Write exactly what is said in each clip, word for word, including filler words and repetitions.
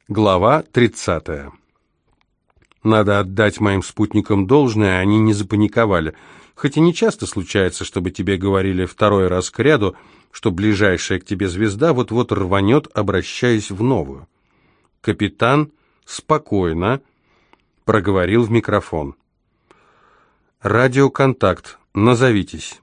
Глава тридцатая. Надо отдать моим спутникам должное, они не запаниковали. Хоть и не часто случается, чтобы тебе говорили второй раз к ряду, что ближайшая к тебе звезда вот-вот рванет, обращаясь в новую. Капитан спокойно проговорил в микрофон. «Радиоконтакт. Назовитесь».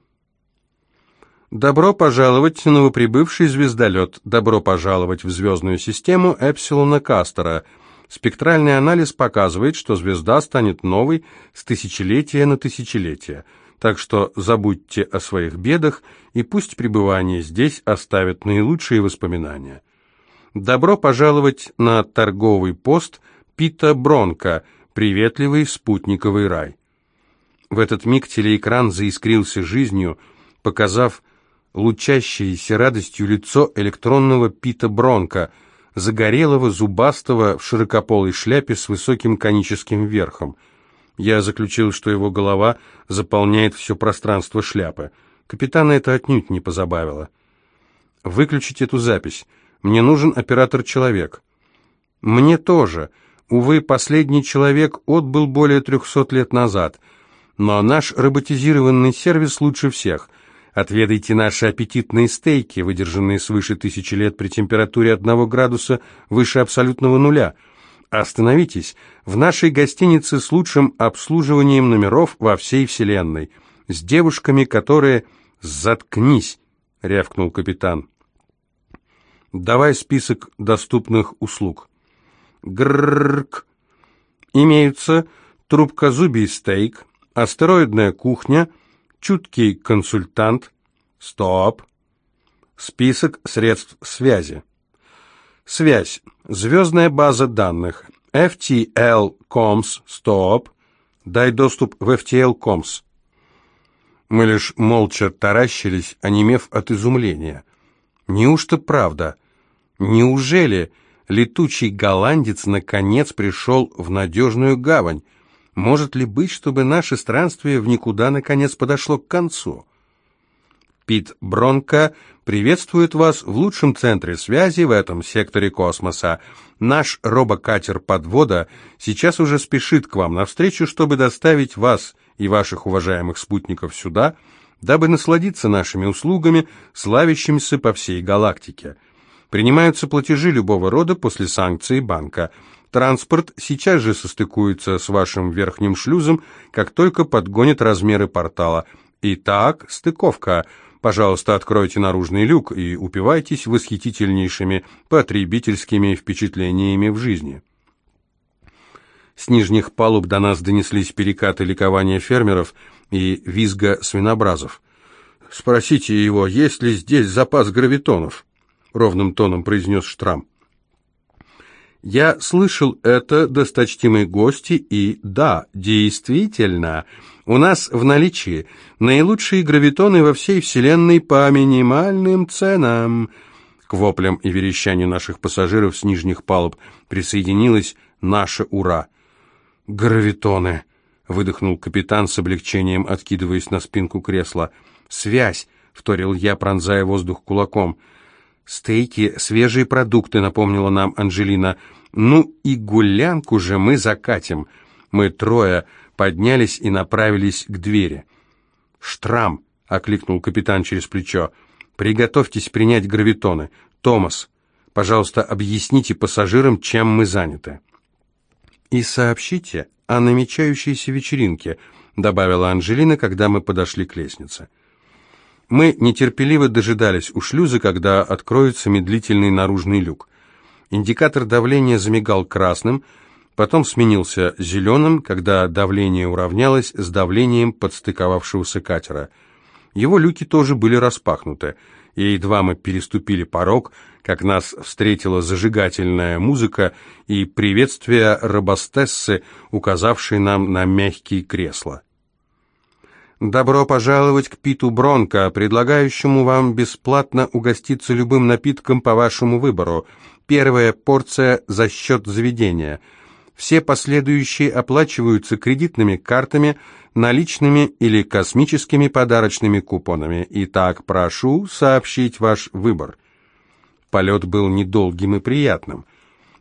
«Добро пожаловать, новоприбывший звездолет. Добро пожаловать в звездную систему Эпсилона Кастера. Спектральный анализ показывает, что звезда станет новой с тысячелетия на тысячелетие. Так что забудьте о своих бедах, и пусть пребывание здесь оставит наилучшие воспоминания. Добро пожаловать на торговый пост Пита Бронка, приветливый спутниковый рай». В этот миг телеэкран заискрился жизнью, показав лучащееся радостью лицо электронного Пита Бронка, загорелого, зубастого, в широкополой шляпе с высоким коническим верхом. Я заключил, что его голова заполняет все пространство шляпы. Капитана это отнюдь не позабавило. «Выключить эту запись. Мне нужен оператор-человек». «Мне тоже. Увы, последний человек отбыл более трехсот лет назад. Но наш роботизированный сервис лучше всех. Отведайте наши аппетитные стейки, выдержанные свыше тысячи лет при температуре одного градуса выше абсолютного нуля. Остановитесь. В нашей гостинице с лучшим обслуживанием номеров во всей вселенной. С девушками, которые... Заткнись, рявкнул капитан. Давай список доступных услуг. Гррррк. Имеются трубкозубий стейк, астероидная кухня, чуткий консультант. Стоп. Список средств связи. Связь. Звездная база данных. эф ти эл Комс. Стоп. Дай доступ в эф ти эл Комс. Мы лишь молча таращились, онемев от изумления. Неужто правда? Неужели летучий голландец наконец пришел в надежную гавань? Может ли быть, чтобы наше странствие в никуда наконец подошло к концу? Пит Бронка приветствует вас в лучшем центре связи в этом секторе космоса. Наш робокатер «Подвода» сейчас уже спешит к вам навстречу, чтобы доставить вас и ваших уважаемых спутников сюда, дабы насладиться нашими услугами, славящимися по всей галактике. Принимаются платежи любого рода после санкций банка. Транспорт сейчас же состыкуется с вашим верхним шлюзом, как только подгонит размеры портала. Итак, стыковка. Пожалуйста, откройте наружный люк и упивайтесь восхитительнейшими потребительскими впечатлениями в жизни. С нижних палуб до нас донеслись перекаты ликования фермеров и визга свинобразов. «Спросите его, есть ли здесь запас гравитонов?» — ровным тоном произнес Штрам. «Я слышал это, досточтимые гости, и да, действительно, у нас в наличии наилучшие гравитоны во всей Вселенной по минимальным ценам». К воплям и верещанию наших пассажиров с нижних палуб присоединилось наше «Ура!». «Гравитоны!» — выдохнул капитан с облегчением, откидываясь на спинку кресла. «Связь!» — вторил я, пронзая воздух кулаком. «Стейки, свежие продукты», — напомнила нам Анжелина. «Ну и гулянку же мы закатим». Мы трое поднялись и направились к двери. «Штрам!» — окликнул капитан через плечо. «Приготовьтесь принять гравитоны. Томас, пожалуйста, объясните пассажирам, чем мы заняты». «И сообщите о намечающейся вечеринке», — добавила Анжелина, когда мы подошли к лестнице. Мы нетерпеливо дожидались у шлюза, когда откроется медлительный наружный люк. Индикатор давления замигал красным, потом сменился зеленым, когда давление уравнялось с давлением подстыковавшегося катера. Его люки тоже были распахнуты, и едва мы переступили порог, как нас встретила зажигательная музыка и приветствие робостессы, указавшей нам на мягкие кресла. «Добро пожаловать к Питу Бронка, предлагающему вам бесплатно угоститься любым напитком по вашему выбору. Первая порция за счет заведения. Все последующие оплачиваются кредитными картами, наличными или космическими подарочными купонами. Итак, прошу сообщить ваш выбор». Полет был недолгим и приятным.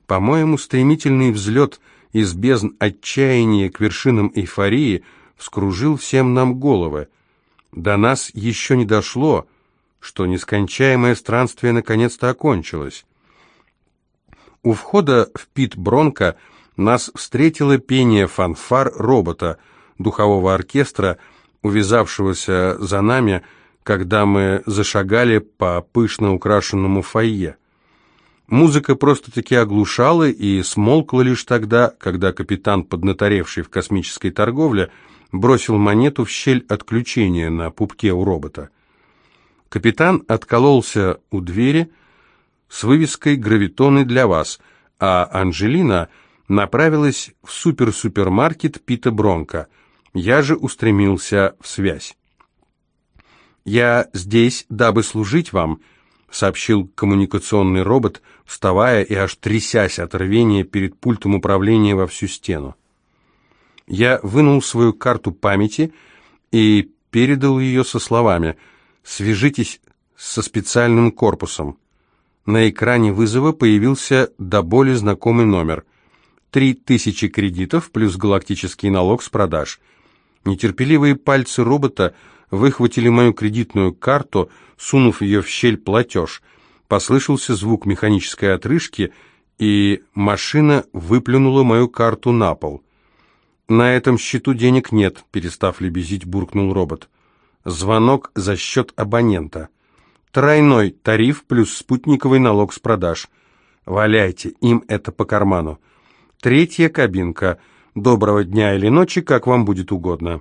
По-моему, стремительный взлет из бездн отчаяния к вершинам эйфории вскружил всем нам головы. До нас еще не дошло, что нескончаемое странствие наконец-то окончилось. У входа в пит Бронко нас встретило пение фанфар робота, духового оркестра, увязавшегося за нами, когда мы зашагали по пышно украшенному фойе. Музыка просто-таки оглушала и смолкла лишь тогда, когда капитан, поднаторевший в космической торговле, бросил монету в щель отключения на пупке у робота. Капитан откололся у двери с вывеской «Гравитоны для вас», а Анжелина направилась в супер-супермаркет Пита Бронко. Я же устремился в связь. «Я здесь, дабы служить вам», — сообщил коммуникационный робот, вставая и аж трясясь от рвения перед пультом управления во всю стену. Я вынул свою карту памяти и передал ее со словами: «Свяжитесь со специальным корпусом». На экране вызова появился до боли знакомый номер. Три тысячи кредитов плюс галактический налог с продаж. Нетерпеливые пальцы робота выхватили мою кредитную карту, сунув ее в щель платеж. Послышался звук механической отрыжки, и машина выплюнула мою карту на пол. «На этом счету денег нет», — перестав лебезить, буркнул робот. «Звонок за счет абонента. Тройной тариф плюс спутниковый налог с продаж. Валяйте, им это по карману. Третья кабинка. Доброго дня или ночи, как вам будет угодно».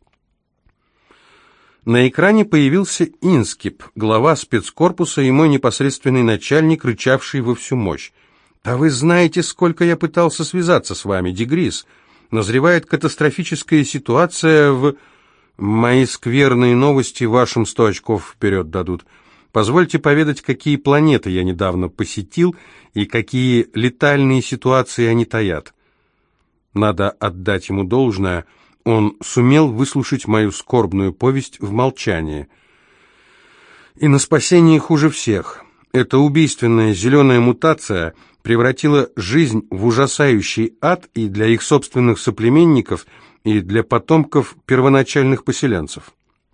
На экране появился Инскип, глава спецкорпуса и мой непосредственный начальник, рычавший во всю мощь. «А вы знаете, сколько я пытался связаться с вами, Дегрис? Назревает катастрофическая ситуация в... Мои скверные новости вашим сто очков вперед дадут. Позвольте поведать, какие планеты я недавно посетил и какие летальные ситуации они таят». Надо отдать ему должное, он сумел выслушать мою скорбную повесть в молчании. И на спасение хуже всех. Эта убийственная зеленая мутация превратила жизнь в ужасающий ад и для их собственных соплеменников, и для потомков первоначальных поселенцев.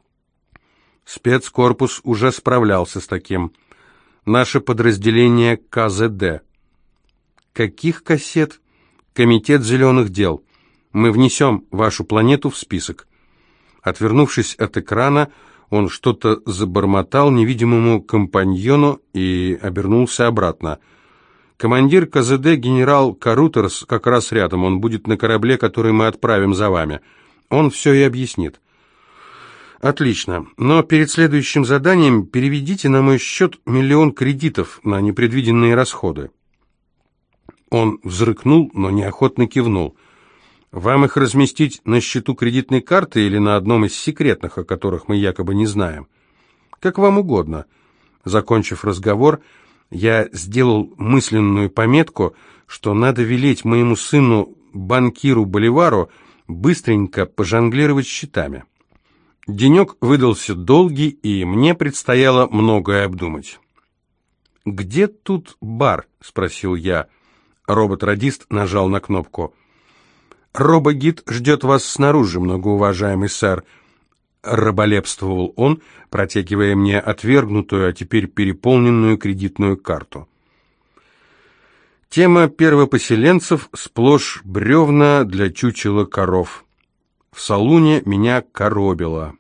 Спецкорпус уже справлялся с таким. Наше подразделение ка зэ дэ. Каких кассет? Комитет зеленых дел. Мы внесем вашу планету в список. Отвернувшись от экрана, он что-то забормотал невидимому компаньону и обернулся обратно. Командир ка зэ дэ генерал Карутерс как раз рядом. Он будет на корабле, который мы отправим за вами. Он все и объяснит. Отлично. Но перед следующим заданием переведите на мой счет миллион кредитов на непредвиденные расходы. Он взрыкнул, но неохотно кивнул. Вам их разместить на счету кредитной карты или на одном из секретных, о которых мы якобы не знаем? Как вам угодно. Закончив разговор, я сделал мысленную пометку, что надо велеть моему сыну, банкиру Боливару, быстренько пожонглировать счетами. Денек выдался долгий, и мне предстояло многое обдумать. «Где тут бар?» — спросил я. Робот-радист нажал на кнопку. «Робогид ждет вас снаружи, многоуважаемый сэр», — раболепствовал он, протягивая мне отвергнутую, а теперь переполненную кредитную карту. Тема первопоселенцев сплошь бревна для чучела коров. В салуне меня коробило.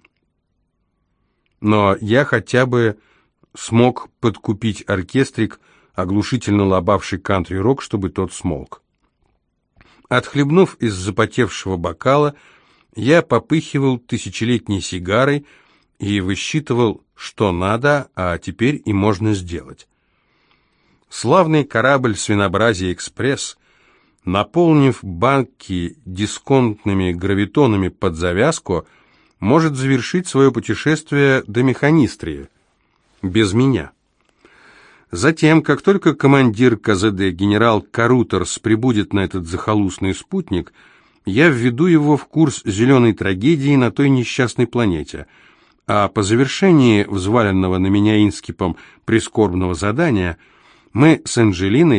Но я хотя бы смог подкупить оркестрик, оглушительно лобавший кантри-рок, чтобы тот смолк. Отхлебнув из запотевшего бокала, я попыхивал тысячелетней сигарой и высчитывал, что надо, а теперь и можно сделать. Славный корабль «Свинообразие Экспресс», наполнив банки дисконтными гравитонами под завязку, может завершить свое путешествие до Механистрии. Без меня. Затем, как только командир ка зэ дэ генерал Карутерс прибудет на этот захолустный спутник, я введу его в курс зеленой трагедии на той несчастной планете, а по завершении взваленного на меня Инскипом прискорбного задания мы с Анжелиной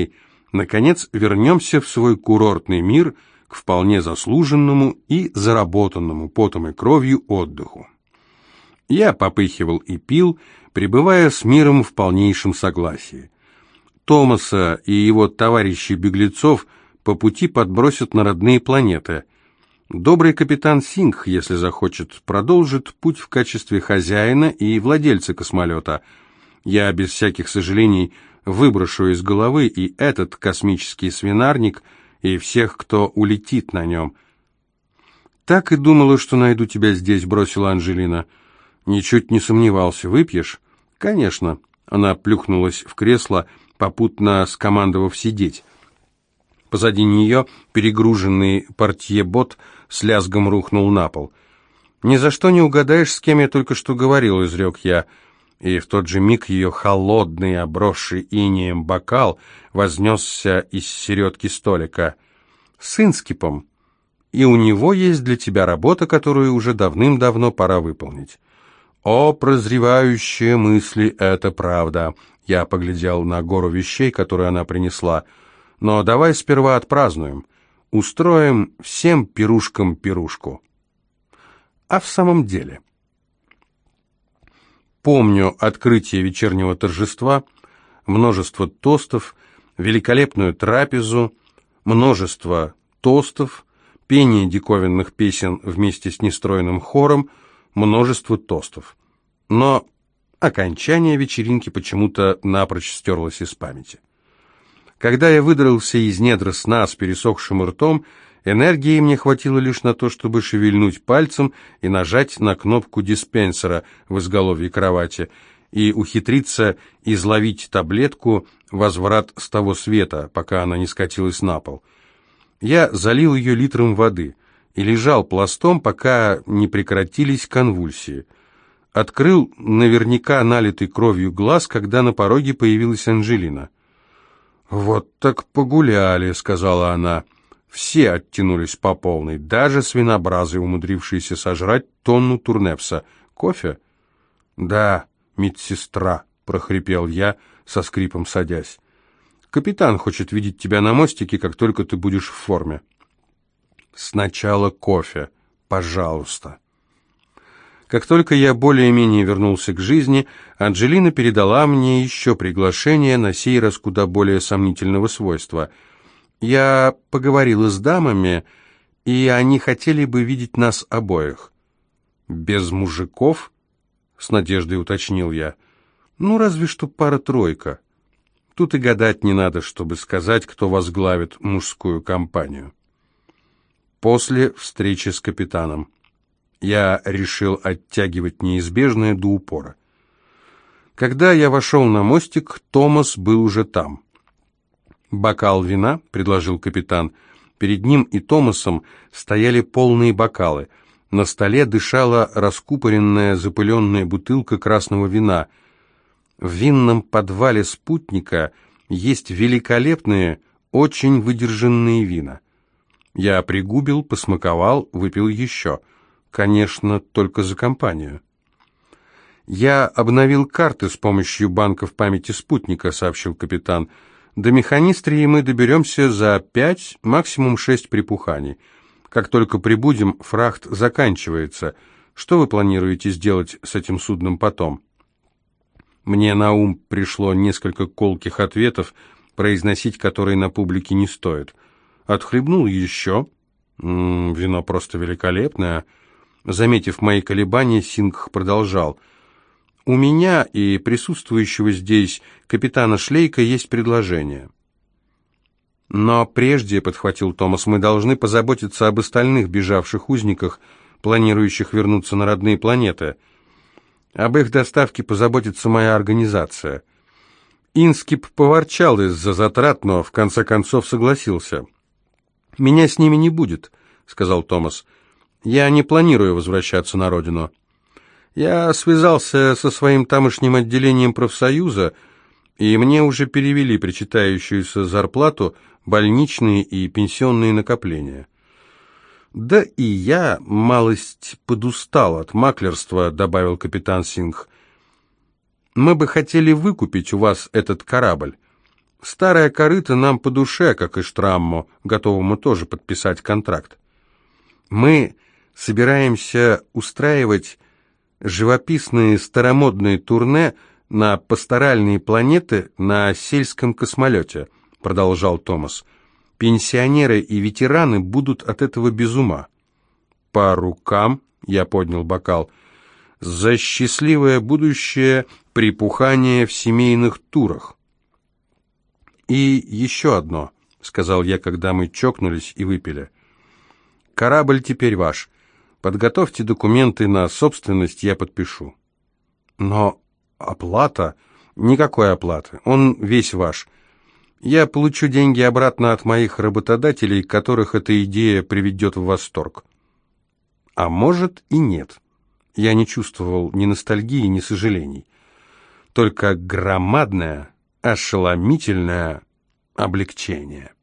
Наконец, вернемся в свой курортный мир к вполне заслуженному и заработанному потом и кровью отдыху. Я попыхивал и пил, пребывая с миром в полнейшем согласии. Томаса и его товарищей-беглецов по пути подбросят на родные планеты. Добрый капитан Сингх, если захочет, продолжит путь в качестве хозяина и владельца космолета. Я без всяких сожалений выброшу из головы и этот космический свинарник, и всех, кто улетит на нем. «Так и думала, что найду тебя здесь», — бросила Анжелина. «Ничуть не сомневался. Выпьешь?» «Конечно». Она плюхнулась в кресло, попутно скомандовав сидеть. Позади нее перегруженный портье-бот с лязгом рухнул на пол. «Ни за что не угадаешь, с кем я только что говорил», — изрек я. И в тот же миг ее холодный, обросший инеем бокал вознесся из середки столика. «С Инскипом. И у него есть для тебя работа, которую уже давным-давно пора выполнить». «О, прозревающие мысли, это правда!» Я поглядел на гору вещей, которые она принесла. «Но давай сперва отпразднуем. Устроим всем пирушкам пирушку». А в самом деле... Помню открытие вечернего торжества, множество тостов, великолепную трапезу, множество тостов, пение диковинных песен вместе с нестройным хором, множество тостов. Но окончание вечеринки почему-то напрочь стерлось из памяти. Когда я выдрался из недр сна с пересохшим ртом, энергии мне хватило лишь на то, чтобы шевельнуть пальцем и нажать на кнопку диспенсера в изголовье кровати и ухитриться изловить таблетку «Возврат с того света», пока она не скатилась на пол. Я залил ее литром воды и лежал пластом, пока не прекратились конвульсии. Открыл наверняка налитый кровью глаз, когда на пороге появилась Анжелина. «Вот так погуляли», — сказала она. Все оттянулись по полной, даже свинобразы, умудрившиеся сожрать тонну турнепса. «Кофе?» «Да, медсестра», — прохрипел я, со скрипом садясь. «Капитан хочет видеть тебя на мостике, как только ты будешь в форме». «Сначала кофе, пожалуйста». Как только я более-менее вернулся к жизни, Анжелина передала мне еще приглашение, на сей раз куда более сомнительного свойства. Я поговорила с дамами, и они хотели бы видеть нас обоих. «Без мужиков?» — с надеждой уточнил я. «Ну, разве что пара-тройка. Тут и гадать не надо, чтобы сказать, кто возглавит мужскую компанию». После встречи с капитаном я решил оттягивать неизбежное до упора. Когда я вошел на мостик, Томас был уже там. «Бокал вина?» — предложил капитан. Перед ним и Томасом стояли полные бокалы. На столе дышала раскупоренная запыленная бутылка красного вина. В винном подвале спутника есть великолепные, очень выдержанные вина. Я пригубил, посмаковал, выпил еще. Конечно, только за компанию. «Я обновил карты с помощью банков памяти спутника», — сообщил капитан. «До механистрии мы доберемся за пять, максимум шесть припуханий. Как только прибудем, фрахт заканчивается. Что вы планируете сделать с этим судном потом?» Мне на ум пришло несколько колких ответов, произносить которые на публике не стоит. Отхлебнул еще. М-м, вино просто великолепное. Заметив мои колебания, Сингх продолжал. «У меня и присутствующего здесь капитана Шлейка есть предложение». «Но прежде, — подхватил Томас, — мы должны позаботиться об остальных бежавших узниках, планирующих вернуться на родные планеты. Об их доставке позаботится моя организация». Инскип поворчал из-за затрат, но в конце концов согласился. «Меня с ними не будет», — сказал Томас. «Я не планирую возвращаться на родину. Я связался со своим тамошним отделением профсоюза, и мне уже перевели причитающуюся зарплату, больничные и пенсионные накопления. Да и я малость подустал от маклерства», — добавил капитан Сингх. «Мы бы хотели выкупить у вас этот корабль. Старая корыта нам по душе, как и Штрамму, готовому тоже подписать контракт. Мы собираемся устраивать живописные старомодные турне на пасторальные планеты на сельском космолете, продолжал Томас. Пенсионеры и ветераны будут от этого без ума. По рукам, я поднял бокал, за счастливое будущее припухание в семейных турах. И еще одно, сказал я, когда мы чокнулись и выпили. Корабль теперь ваш. Подготовьте документы на собственность, я подпишу. Но оплата? Никакой оплаты. Он весь ваш. Я получу деньги обратно от моих работодателей, которых эта идея приведет в восторг. А может и нет. Я не чувствовал ни ностальгии, ни сожалений. Только громадное, ошеломительное облегчение.